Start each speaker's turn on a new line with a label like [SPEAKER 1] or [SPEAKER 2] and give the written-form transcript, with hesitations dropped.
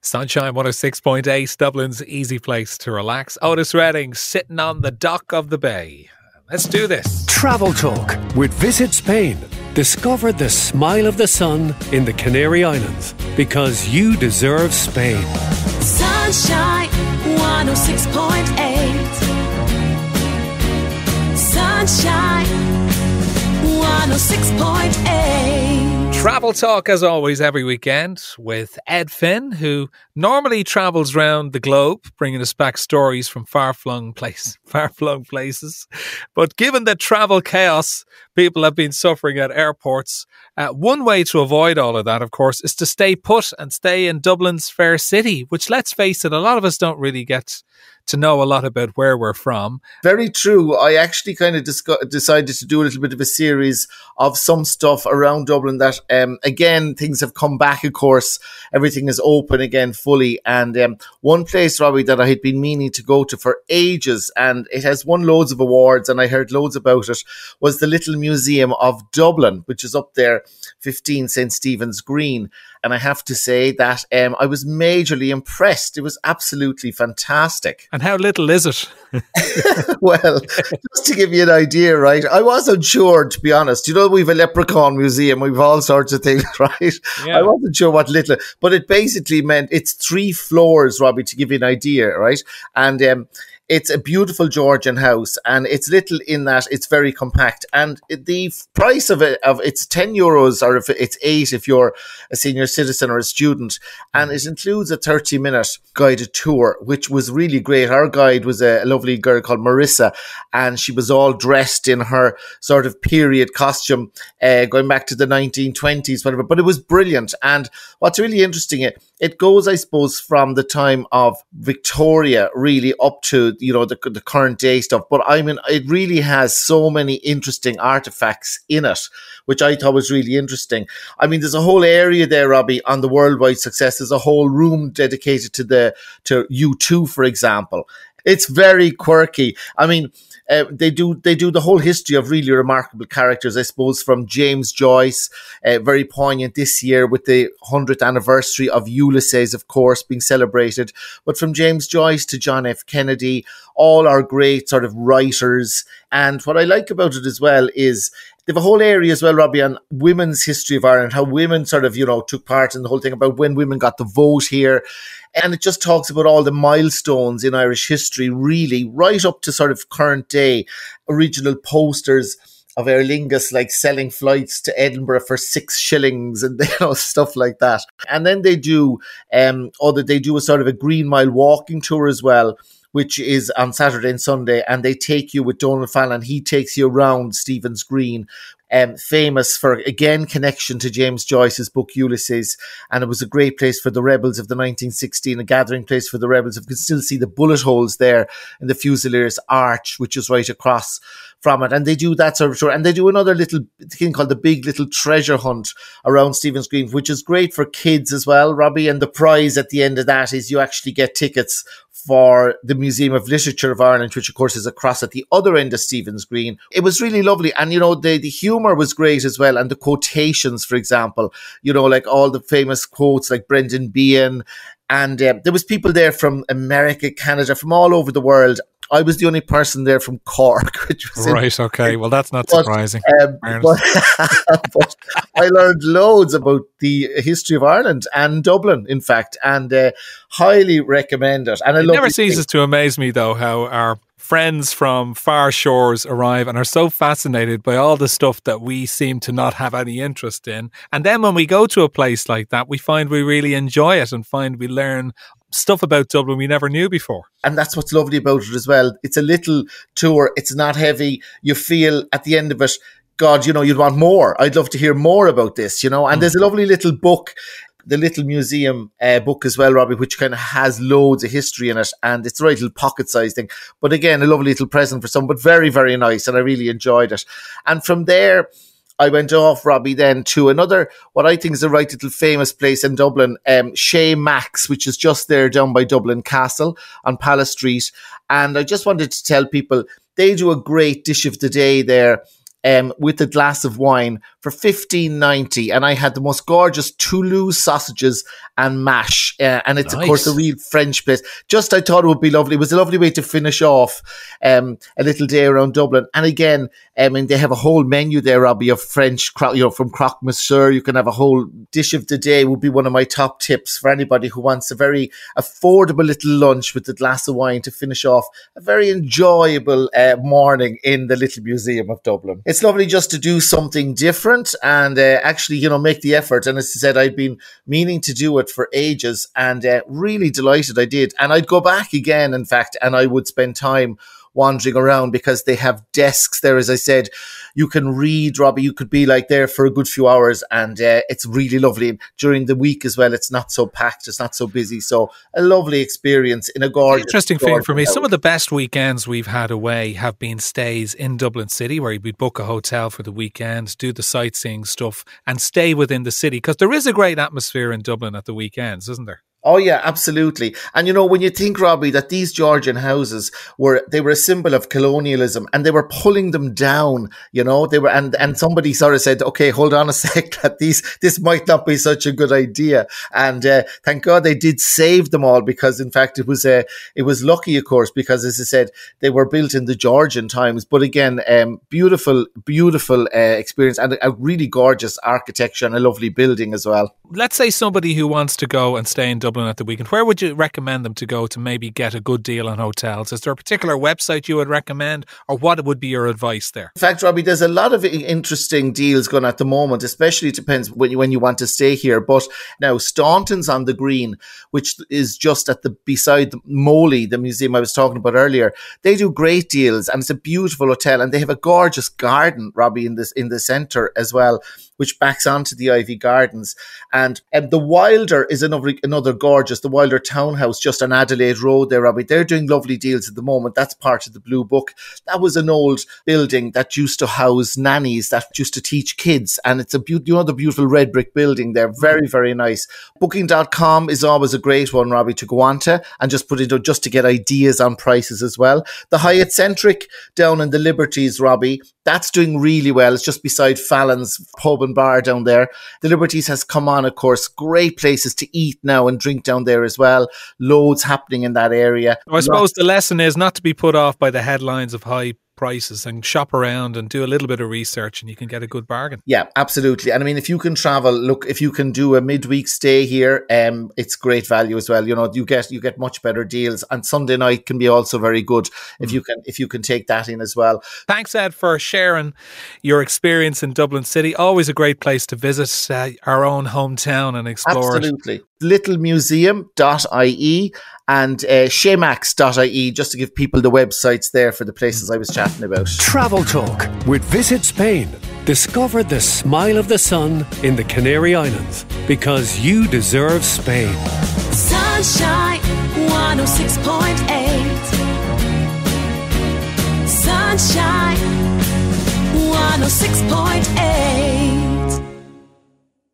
[SPEAKER 1] Sunshine 106.8, Dublin's easy place to relax. Otis Redding sitting on the dock of the bay. Let's do this.
[SPEAKER 2] Travel Talk with Visit Spain. Discover the smile of the sun in the Canary Islands because you deserve Spain.
[SPEAKER 3] Sunshine 106.8. Sunshine 106.8.
[SPEAKER 1] Travel Talk, as always, every weekend with Ed Finn, who normally travels around the globe, bringing us back stories from far-flung places. But given the travel chaos people have been suffering at airports, one way to avoid all of that, of course, is to stay put and stay in Dublin's fair city, which, let's face it, a lot of us don't really get to know a lot about where we're from.
[SPEAKER 4] Very true. I actually kind of decided to do a little bit of a series of some stuff around Dublin that, again, things have come back, of course. Everything is open again fully. And one place, Robbie, that I had been meaning to go to for ages, and it has won loads of awards, and I heard loads about it, was the Little Museum of Dublin, which is up there, 15 St. Stephen's Green. And I have to say that I was majorly impressed. It was absolutely fantastic.
[SPEAKER 1] And how little is it?
[SPEAKER 4] Well, just to give you an idea, right? I wasn't sure, to be honest. You know, we've a leprechaun museum. We've all sorts of things, right? Yeah. I wasn't sure what little. But it basically meant it's 3 floors, Robbie, to give you an idea, right? And it's a beautiful Georgian house, and it's little in that it's very compact. And the price of it's €10, or if it's 8 if you're a senior citizen or a student. And it includes a 30-minute guided tour, which was really great. Our guide was a lovely girl called Marissa, and she was all dressed in her sort of period costume, going back to the 1920s, whatever. But it was brilliant. And what's really interesting, it goes, I suppose, from the time of Victoria really up to, you know, the current day stuff. But I mean, it really has so many interesting artifacts in it, which I thought was really interesting. I mean, there's a whole area there, Robbie, on the worldwide success. There's a whole room dedicated to U2, for example. It's very quirky. I mean, they do the whole history of really remarkable characters, I suppose, from James Joyce, very poignant this year with the 100th anniversary of Ulysses, of course, being celebrated. But from James Joyce to John F. Kennedy, all our great sort of writers. And what I like about it as well is they have a whole area as well, Robbie, on women's history of Ireland, how women sort of, you know, took part in the whole thing about when women got the vote here. And it just talks about all the milestones in Irish history, really, right up to sort of current day, original posters of Aer Lingus, like selling flights to Edinburgh for 6 shillings and, you know, stuff like that. And then they do a sort of a Green Mile walking tour as well, which is on Saturday and Sunday, and they take you with Donald Fallon. He takes you around Stephen's Green, famous for, again, connection to James Joyce's book Ulysses, and it was a great place for the rebels of the 1916, a gathering place for the rebels. You can still see the bullet holes there in the Fusiliers Arch, which is right across from it. And they do that sort of tour, and they do another little thing called the Big Little Treasure Hunt around Stephen's Green, which is great for kids as well, Robbie. And the prize at the end of that is you actually get tickets for the Museum of Literature of Ireland, which of course is across at the other end of Stephen's Green. It was really lovely. And, you know, the humour was great as well. And the quotations, for example, you know, like all the famous quotes like Brendan Behan. And there was people there from America, Canada, from all over the world. I was the only person there from Cork, which was
[SPEAKER 1] right. Okay, well, that's not surprising.
[SPEAKER 4] But I learned loads about the history of Ireland and Dublin, in fact, and highly recommend it. And
[SPEAKER 1] it never ceases to amaze me, though, how our friends from far shores arrive and are so fascinated by all the stuff that we seem to not have any interest in. And then when we go to a place like that, we find we really enjoy it and find we learn stuff about Dublin we never knew before.
[SPEAKER 4] And that's what's lovely about it as well. It's a little tour. It's not heavy. You feel at the end of it, God, you know, you'd want more. I'd love to hear more about this, you know. And there's a lovely little book, the Little Museum book as well, Robbie, which kind of has loads of history in it. And it's a right little pocket-sized thing. But again, a lovely little present for someone, but very, very nice. And I really enjoyed it. And from there, I went off, Robbie, then to another, what I think is a right little famous place in Dublin, Chez Max, which is just there down by Dublin Castle on Palace Street. And I just wanted to tell people, they do a great dish of the day there. with a glass of wine for $15.90, and I had the most gorgeous Toulouse sausages and mash, and it's of course a real French place. Just I thought it would be lovely. It was a lovely way to finish off a little day around Dublin. And again, and they have a whole menu there, Robbie, of French, from Croque Monsieur. You can have a whole dish of the day. Would be one of my top tips for anybody who wants a very affordable little lunch with a glass of wine to finish off a very enjoyable morning in the Little Museum of Dublin. It's lovely just to do something different and actually, make the effort. And as I said, I'd been meaning to do it for ages, and really delighted I did. And I'd go back again, in fact, and I would spend time wandering around because they have desks there. As I said, you can read, Robbie. You could be like there for a good few hours, and it's really lovely. During the week as well, it's not so packed, it's not so busy. So a lovely experience in a gorgeous.
[SPEAKER 1] Interesting thing for me. Some of the best weekends we've had away have been stays in Dublin City, where you'd book a hotel for the weekend, do the sightseeing stuff, and stay within the city, because there is a great atmosphere in Dublin at the weekends, isn't there?
[SPEAKER 4] Oh yeah, absolutely. And when you think, Robbie, that these Georgian houses were a symbol of colonialism, and they were pulling them down, they were, and somebody sort of said, okay, hold on a sec, that this might not be such a good idea. And thank God they did save them all, because in fact it was lucky, of course, because as I said, they were built in the Georgian times. But again, beautiful experience, and a really gorgeous architecture and a lovely building as well.
[SPEAKER 1] Let's say somebody who wants to go and stay in Dublin at the weekend, where would you recommend them to go to maybe get a good deal on hotels? Is there a particular website you would recommend, or what would be your advice there?
[SPEAKER 4] In fact, Robbie, there's a lot of interesting deals going at the moment, especially depends when you want to stay here. But now Staunton's on the Green, which is just beside the Moley, the museum I was talking about earlier. They do great deals, and it's a beautiful hotel, and they have a gorgeous garden, Robbie, in the centre as well, which backs onto the Ivy Gardens. And the Wilder is another gorgeous, the Wilder Townhouse, just on Adelaide Road there, Robbie. They're doing lovely deals at the moment. That's part of the Blue Book. That was an old building that used to house nannies, that used to teach kids. And it's the beautiful red brick building there. Very, very nice. Booking.com is always a great one, Robbie, to go on to and just put it just to get ideas on prices as well. The Hyatt Centric down in the Liberties, Robbie, that's doing really well. It's just beside Fallon's pub and bar down there. The Liberties has come on, of course. Great places to eat now and drink down there as well. Loads happening in that area.
[SPEAKER 1] I suppose the lesson is not to be put off by the headlines of high prices, and shop around and do a little bit of research, and you can get a good bargain.
[SPEAKER 4] Yeah, absolutely. And I mean, if you can travel, if you can do a midweek stay here, it's great value as well. You get much better deals, and Sunday night can be also very good if you can take that in as well.
[SPEAKER 1] Thanks, Ed, for sharing your experience in Dublin City. Always a great place to visit, our own hometown, and explore.
[SPEAKER 4] Absolutely. littlemuseum.ie and shemax.ie, just to give people the websites there for the places I was chatting about.
[SPEAKER 2] Travel Talk with Visit Spain. Discover the smile of the sun in the Canary Islands, because you deserve Spain.
[SPEAKER 3] Sunshine 106.8. Sunshine 106.8.